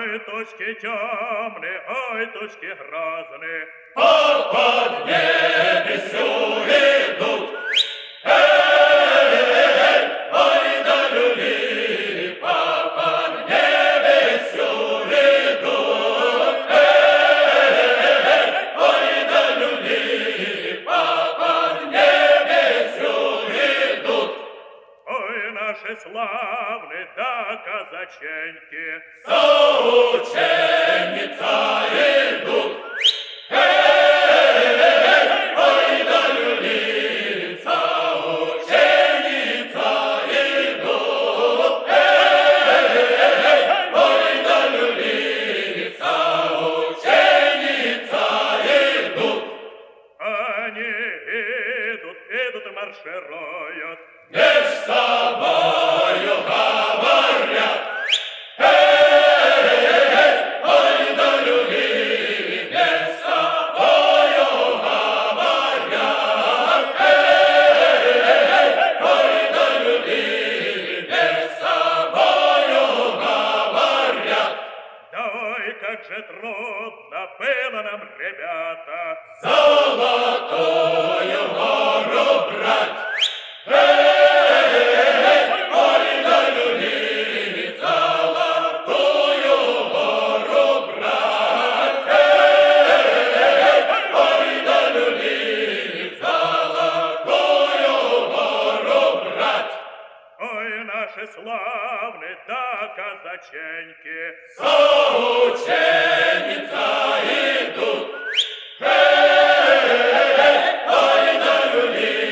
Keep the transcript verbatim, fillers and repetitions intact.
Ой, тучки темные, ой, тучки грозные, по поднебесью идут. Эй, ой, да люли, по поднебесью идут. Эй, ой, да люли, по поднебесью идут. ой, наши славные да казаченьки, Соученица идут. Эй, ой, да люли, соученица идут. Эй, ой, да люли, соученица идут. они идут, идут и маршируют, Меж собою говорят. как же трудно было нам, ребята, Золотую гору брать. Эй, ой, да люли, золотую гору брать. Эй, ой, да люли, золотую гору брать. ой, наши славные да казаченьки, Соученица идут. Эй, ой, да люли,